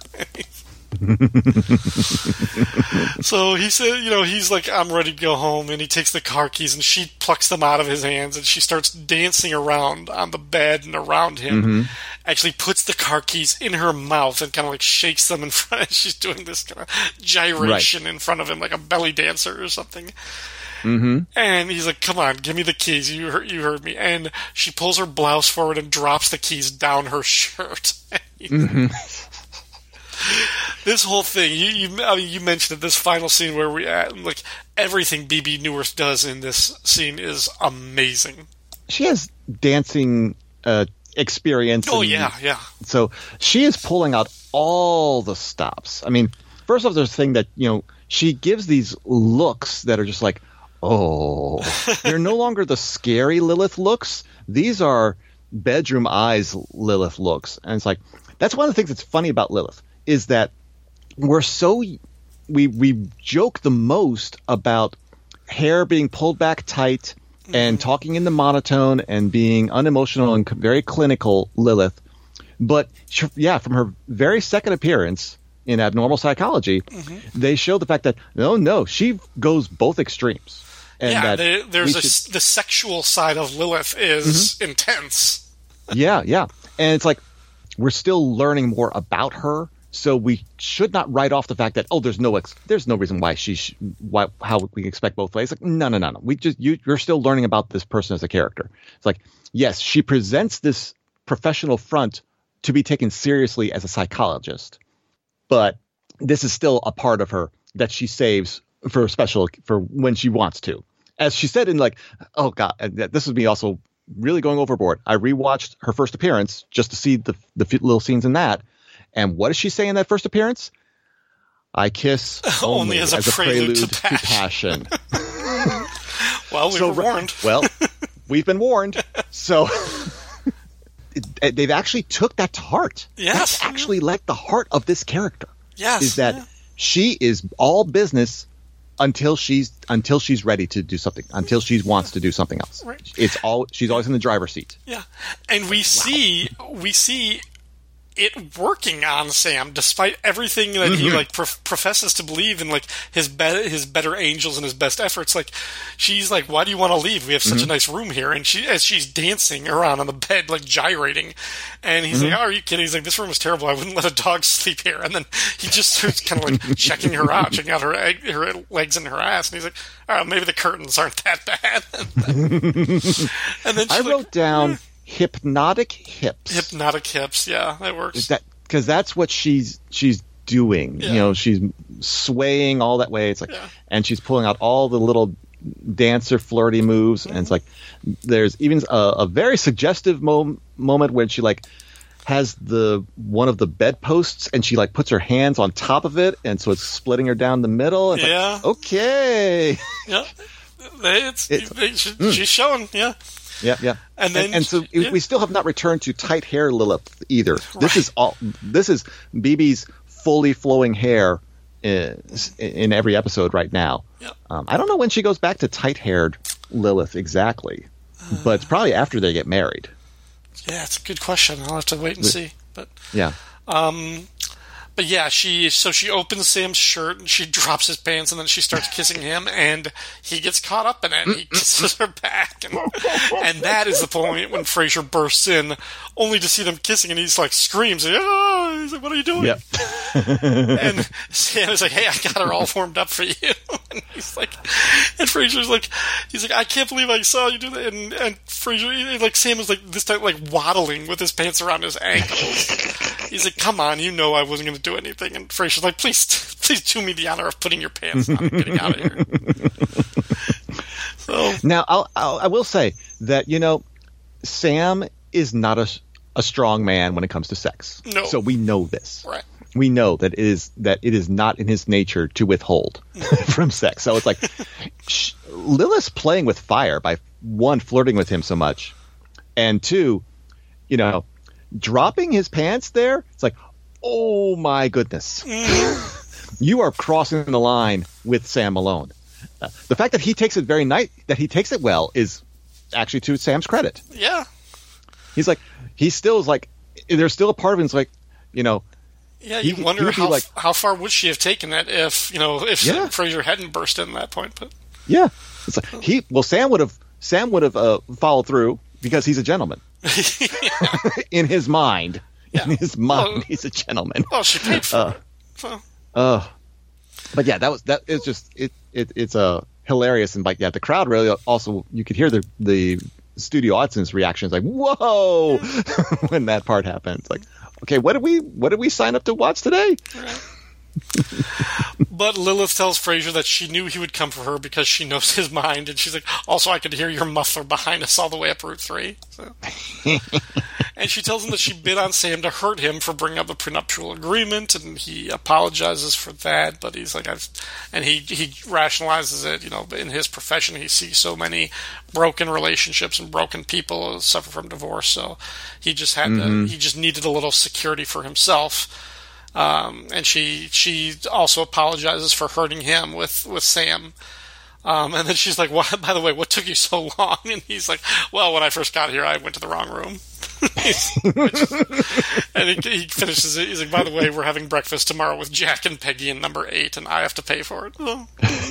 So he said, he's like, I'm ready to go home. And he takes the car keys and she plucks them out of his hands and she starts dancing around on the bed and around him. Actually puts the car keys in her mouth and kind of like shakes them in front. And she's doing this kind of gyration in front of him like a belly dancer or something. And he's like, come on, give me the keys. You heard me. And she pulls her blouse forward and drops the keys down her shirt. This whole thing, you mentioned it, this final scene where we like everything Bebe Neuwirth does in this scene is amazing. She has dancing experience. Oh, yeah. So she is pulling out all the stops. I mean, first off, there's a thing that, she gives these looks that are just like, oh, they're no longer the scary Lilith looks. These are bedroom eyes Lilith looks. And it's like, That's one of the things that's funny about Lilith is that we joke the most about hair being pulled back tight and talking in the monotone and being unemotional and very clinical Lilith. But from her very second appearance in Abnormal Psychology, they show the fact that no, she goes both extremes. And the sexual side of Lilith is intense. Yeah. And it's like we're still learning more about her, so we should not write off the fact that there's no reason why how we can expect both ways. Like no. You're still learning about this person as a character. It's like, yes, she presents this professional front to be taken seriously as a psychologist, but this is still a part of her that she saves for when she wants to. As she said in oh God, this was me also really going overboard. I rewatched her first appearance just to see the few little scenes in that. And what does she say in that first appearance? I kiss only as a prelude to passion. Well, we were warned. Well, we've been warned. So they've actually took that to heart. Yes. That's actually the heart of this character. Yes. Is that she is all business until she's ready to do something, until she wants to do something else. Right. She's always in the driver's seat. Yeah. And we see it working on Sam, despite everything that he professes to believe in, his better angels and his best efforts. She's like, "Why do you want to leave? We have such a nice room here." And as she's dancing around on the bed, gyrating, and he's like, "Oh, are you kidding?" He's like, "This room is terrible. I wouldn't let a dog sleep here." And then he just starts kind of checking her out, checking out her legs and her ass, and he's like, "Oh, maybe the curtains aren't that bad." And then I wrote down. Hypnotic hips. Hypnotic hips, yeah, that works. Because that's what she's doing. Yeah. She's swaying all that way. It's and she's pulling out all the little dancer flirty moves, and it's there's even a very suggestive moment when she has one of the bedposts, and she puts her hands on top of it, and so it's splitting her down the middle. It's okay. Yeah, she's showing. Yeah. Yeah. And then we still have not returned to tight hair Lilith either. Right. This is BB's fully flowing hair in every episode right now. Yeah. I don't know when she goes back to tight haired Lilith exactly, but it's probably after they get married. Yeah, it's a good question. I'll have to wait and see. But yeah. But yeah, she opens Sam's shirt and she drops his pants and then she starts kissing him and he gets caught up in it and he kisses her back and that is the point when Frasier bursts in only to see them kissing and he's screams, he's like, "What are you doing?" Yep. And Sam is like, "Hey, I got her all warmed up for you." And he's like, and Frasier's like, he's like, "I can't believe I saw you do that." And Frasier, Sam is this time waddling with his pants around his ankles. He's like, "Come on, I wasn't going to do anything." And Frasier's like, please do me the honor of putting your pants on and getting out of here. So now I will say that Sam is not a strong man when it comes to sex. No. So we know this. Right. We know that it is not in his nature to withhold from sex. So it's Lilith's playing with fire by one, flirting with him so much, and two, dropping his pants there. It's oh my goodness. You are crossing the line with Sam Malone. The fact that he takes it that he takes it well is actually to Sam's credit. Yeah. He still is there's still a part of him that's yeah, you wonder how far would she have taken it if Frasier hadn't burst in at that point. But yeah, it's Sam would have followed through because he's a gentleman. In his mind. Yeah. In his mind, he's a gentleman. Oh, she paid for it. So. But yeah, it's hilarious, and the crowd really also, you could hear the studio audience reactions whoa when that part happened. It's okay, what did we sign up to watch today? Right. But Lilith tells Frasier that she knew he would come for her because she knows his mind, and she's like, also, I could hear your muffler behind us all the way up Route 3. So. And she tells him that she bid on Sam to hurt him for bringing up the prenuptial agreement, and he apologizes for that, but he's like, and he rationalizes it, in his profession he sees so many broken relationships and broken people suffer from divorce, so he just had he just needed a little security for himself. And she also apologizes for hurting him with Sam. And then she's like, well, by the way, what took you so long? And he's like, well, when I first got here, I went to the wrong room. And he finishes it. He's like, by the way, we're having breakfast tomorrow with Jack and Peggy in number 8, and I have to pay for it. Oh.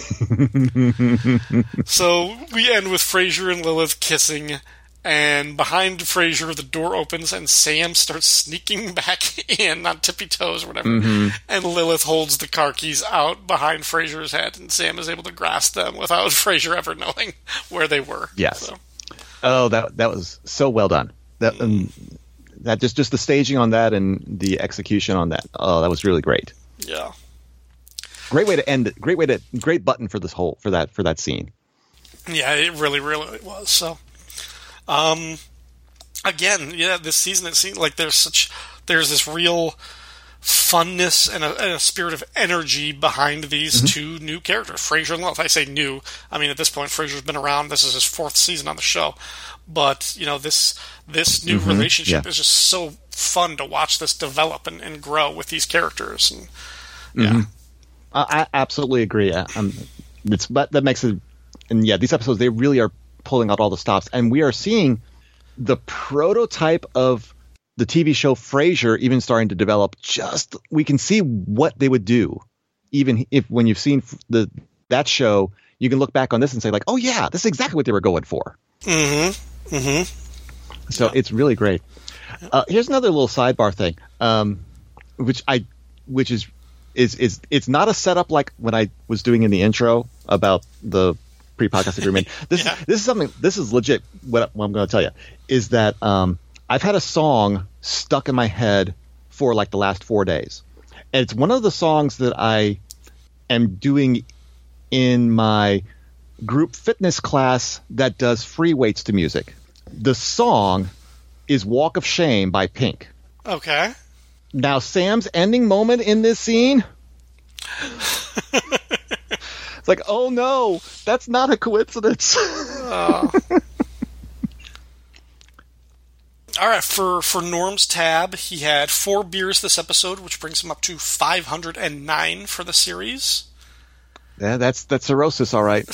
So we end with Frasier and Lilith kissing. And behind Frasier, the door opens, and Sam starts sneaking back in on tippy toes or whatever. And Lilith holds the car keys out behind Frasier's head, and Sam is able to grasp them without Frasier ever knowing where they were. Yes. So. Oh, that was so well done. That just the staging on that and the execution on that. Oh, that was really great. Yeah. Great way to end it. Great button for that scene. Yeah, it really, really was. So. Again, this season it seems like there's this real funness and a spirit of energy behind these two new characters, Frasier and Lilith. I say new. I mean, at this point, Frasier's been around. This is his 4th season on the show, but this new relationship is just so fun to watch this develop and grow with these characters. And I absolutely agree. That makes it, and these episodes, they really are pulling out all the stops, and we are seeing the prototype of the TV show Frasier even starting to develop. We can see what they would do, even if when you've seen that show, you can look back on this and say like, oh yeah, this is exactly what they were going for. So it's really great. Here's another little sidebar thing, which is it's not a setup like when I was doing in the intro about the pre-podcast agreement. This is legit. What I'm going to tell you is that I've had a song stuck in my head for like the last 4 days, and it's one of the songs that I am doing in my group fitness class that does free weights to music. The song is "Walk of Shame" by Pink. Okay. Now, Sam's ending moment in this scene. It's like, oh no, that's not a coincidence. All right, for Norm's tab, he had 4 beers this episode, which brings him up to 509 for the series. Yeah, that's cirrhosis, all right.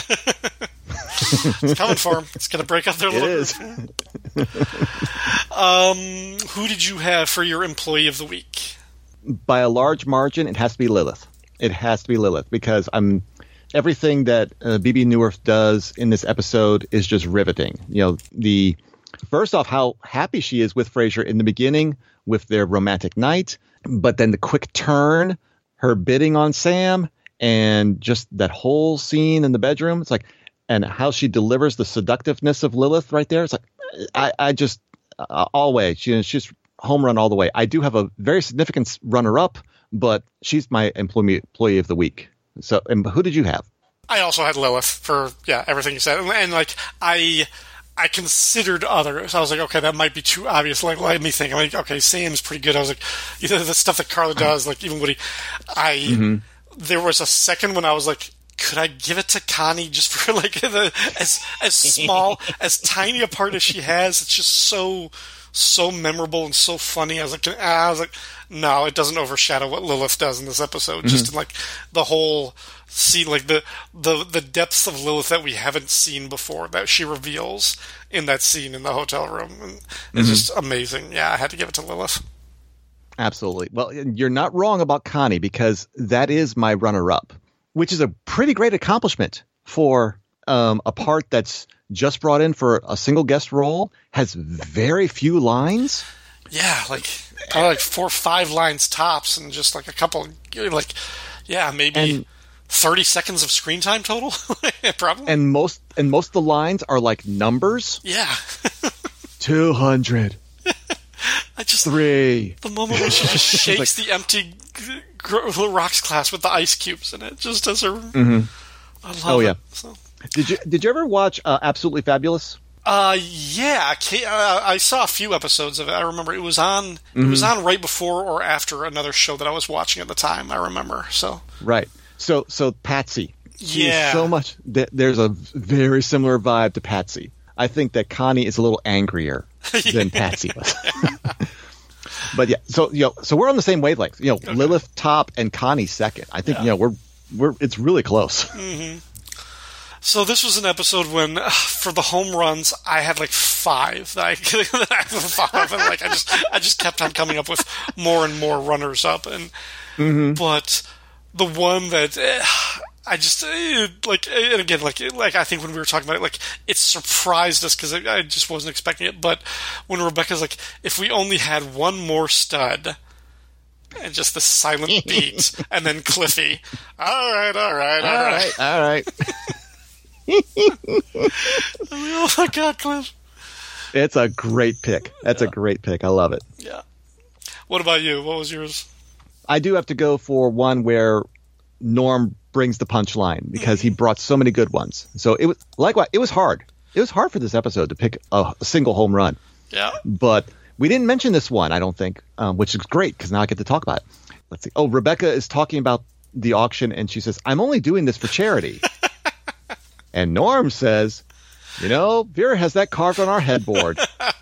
It's coming for him. It's going to break out their liver. It is. Who did you have for your employee of the week? By a large margin, it has to be Lilith. It has to be Lilith because everything that BB Newirth does in this episode is just riveting. First off, how happy she is with Frasier in the beginning with their romantic night, but then the quick turn, her bidding on Sam, and just that whole scene in the bedroom. It's like, and how she delivers the seductiveness of Lilith right there. It's like, I just all the way. She's home run all the way. I do have a very significant runner-up, but she's my employee of the week. So, and who did you have? I also had Lilith for everything you said, and like I considered others. I was like, okay, that might be too obvious. Like, let me think. I'm like, okay, Sam's pretty good. I was like, the stuff that Carla does, like even Woody. There was a second when I was like, could I give it to Connie just for like as small, as tiny a part as she has? It's just so memorable and so funny. I was like, no, it doesn't overshadow what Lilith does in this episode. Just in like the whole scene, like the depths of Lilith that we haven't seen before that she reveals in that scene in the hotel room. And it's just amazing. Yeah, I had to give it to Lilith. Absolutely. Well, you're not wrong about Connie because that is my runner-up, which is a pretty great accomplishment for a part that's just brought in for a single guest role, has very few lines. Yeah, like probably like 4 or 5 lines tops, and just like a couple, like maybe 30 seconds of screen time total. Probably. And most of the lines are like numbers. Yeah. 200. 3. The moment when she just shakes the empty rocks glass with the ice cubes in it, just as her. I love it. So. Did you ever watch Absolutely Fabulous? Yeah, I saw a few episodes of it. I remember it was on. It was on right before or after another show that I was watching at the time. I remember. So right. So Patsy. Yeah. So much. There's a very similar vibe to Patsy. I think that Connie is a little angrier than Patsy was. But yeah, so we're on the same wavelength. Lilith top and Connie second. I think we're it's really close. Mm-hmm. So this was an episode when, for the home runs, I had like 5 that I thought of, and like I just kept on coming up with more and more runners up, and but the one that I just like, and again, like I think when we were talking about it, like it surprised us because I just wasn't expecting it. But when Rebecca's like, if we only had one more stud. And just the silent beat, and then Cliffy. All right. Oh my God, Cliff! It's a great pick. That's a great pick. I love it. Yeah. What about you? What was yours? I do have to go for one where Norm brings the punchline because he brought so many good ones. So it was likewise. It was hard. It was hard for this episode to pick a single home run. Yeah. But we didn't mention this one, I don't think, which is great because now I get to talk about it. Let's see. Oh, Rebecca is talking about the auction, and she says, "I'm only doing this for charity." And Norm says, Vera has that carved on our headboard.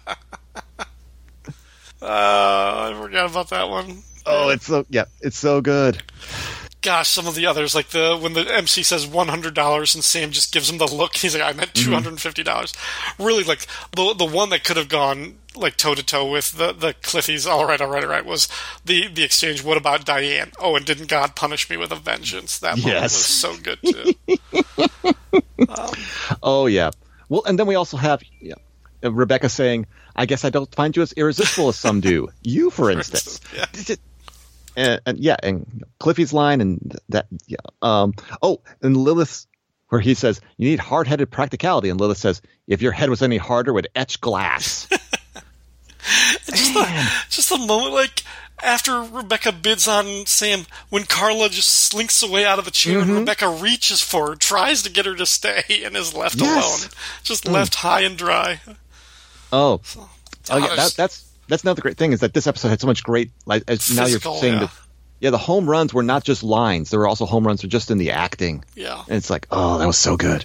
I forgot about that one. Oh, it's so good. Gosh, some of the others, like when the MC says $100 and Sam just gives him the look, he's like, I meant $250. Really, like the one that could have gone like toe to toe with the Cliffy's all right was the exchange. What about Diane? Oh, and didn't God punish me with a vengeance? That moment was so good too. Oh yeah. Well, and then we also have Rebecca saying, "I guess I don't find you as irresistible as some do. You, for instance." And Cliffy's line and that. Yeah. And Lilith, where he says, "You need hard-headed practicality," and Lilith says, "If your head was any harder, it would etch glass." just the moment, like after Rebecca bids on Sam, when Carla just slinks away out of the chair and Rebecca reaches for her, tries to get her to stay, and is left alone, just left high and dry. Oh, that's another great thing is that this episode had so much great, like now you're saying that. Yeah, the home runs were not just lines; there were also home runs just in the acting. Yeah, and it's like, oh, that was so good.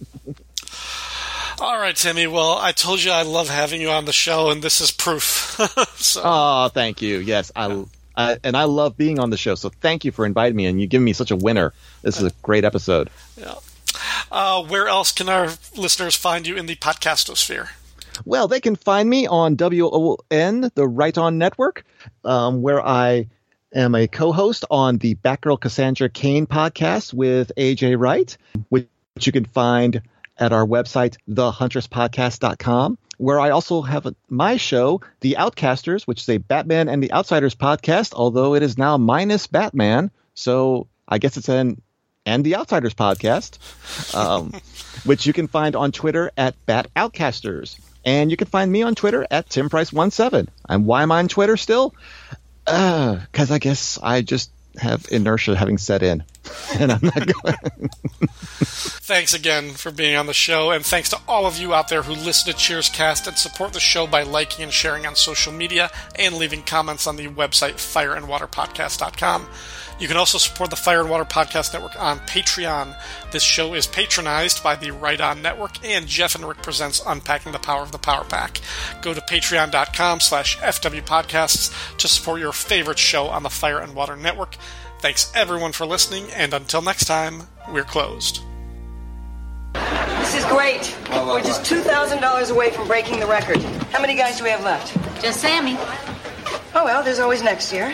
All right, Timmy. Well, I told you I love having you on the show, and this is proof. Oh, thank you. Yes, I love being on the show. So thank you for inviting me, and you giving me such a winner. This is a great episode. Yeah. Where else can our listeners find you in the podcastosphere? Well, they can find me on WON, the Right On Network, where I am a co-host on the Batgirl Cassandra Cain podcast with AJ Wright, which you can find at our website, thehuntress.podcast.com, where I also have my show, The Outcasters, which is a Batman and the Outsiders podcast, although it is now minus Batman. So I guess it's an And the Outsiders podcast, which you can find on Twitter at Bat Outcasters. And you can find me on Twitter at TimPrice17. And why am I on Twitter still? Because I guess I just have inertia having set in. And I'm not going. Thanks again for being on the show, and thanks to all of you out there who listen to Cheerscast and support the show by liking and sharing on social media and leaving comments on the website fireandwaterpodcast.com. You can also support the Fire and Water Podcast Network on Patreon. This show is patronized by the Right On Network, and Jeff and Rick presents Unpacking the Power of the Power Pack. Go to patreon.com/FWPodcasts to support your favorite show on the Fire and Water Network. Thanks everyone for listening, and until next time, we're closed. This is great. We're just $2,000 away from breaking the record. How many guys do we have left? Just Sammy. Oh, well, there's always next year.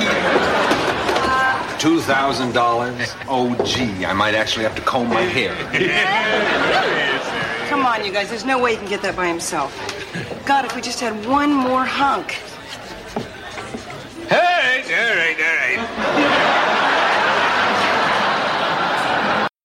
$2,000? Oh, gee, I might actually have to comb my hair. Come on, you guys. There's no way he can get that by himself. God, if we just had one more hunk.